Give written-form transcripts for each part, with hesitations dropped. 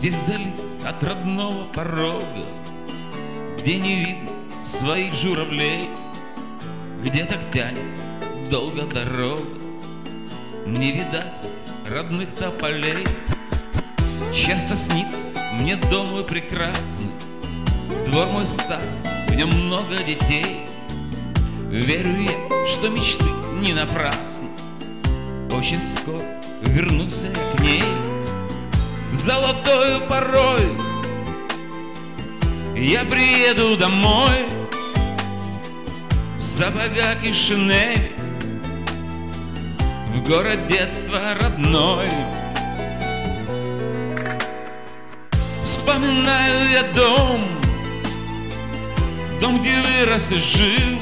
Здесь вдали от родного порога, где не видно своих журавлей, где так тянется долго дорога, не видать родных тополей. Часто снится мне дом мой прекрасный, двор мой старый, в нем много детей. Верю я, что мечты не напрасны, очень скоро вернусь я к ней. Золотою порой я приеду домой в сапогах и шинели, в город детства родной. Вспоминаю я дом, где вырос и жил,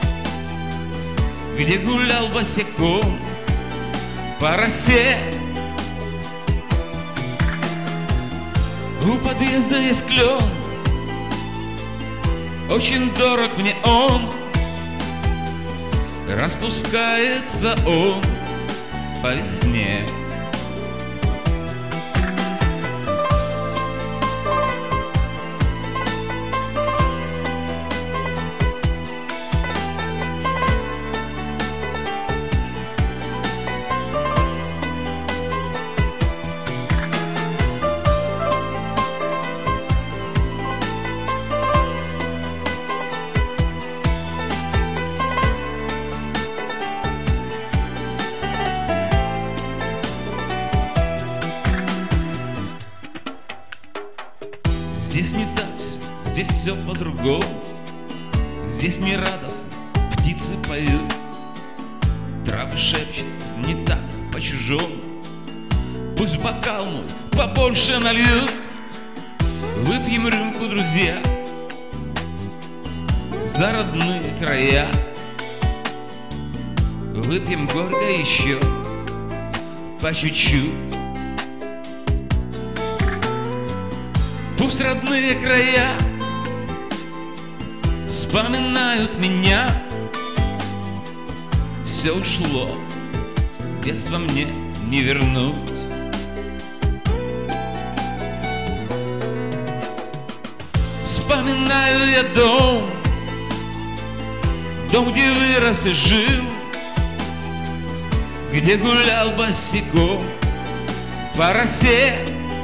где гулял босиком по росе. У подъезда есть клен, очень дорог мне он, распускается он по весне. Здесь не так все, здесь все по-другому. Здесь не радостно, птицы поют, травы шепчут не так по-чужому. Пусть бокал мой побольше нальют, выпьем рюмку, друзья, за родные края. Выпьем горько еще по чуть-чуть. Пусть родные края вспоминают меня. Все ушло, детство мне не вернуть. Вспоминаю я дом, где вырос и жил, где гулял босиком по росе.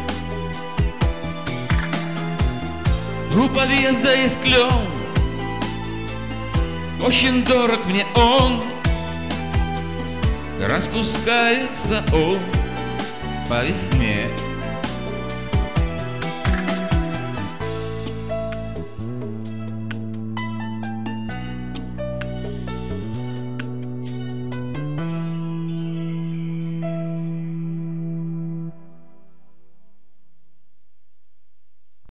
У подъезда есть клен, очень дорог мне он, распускается он по весне.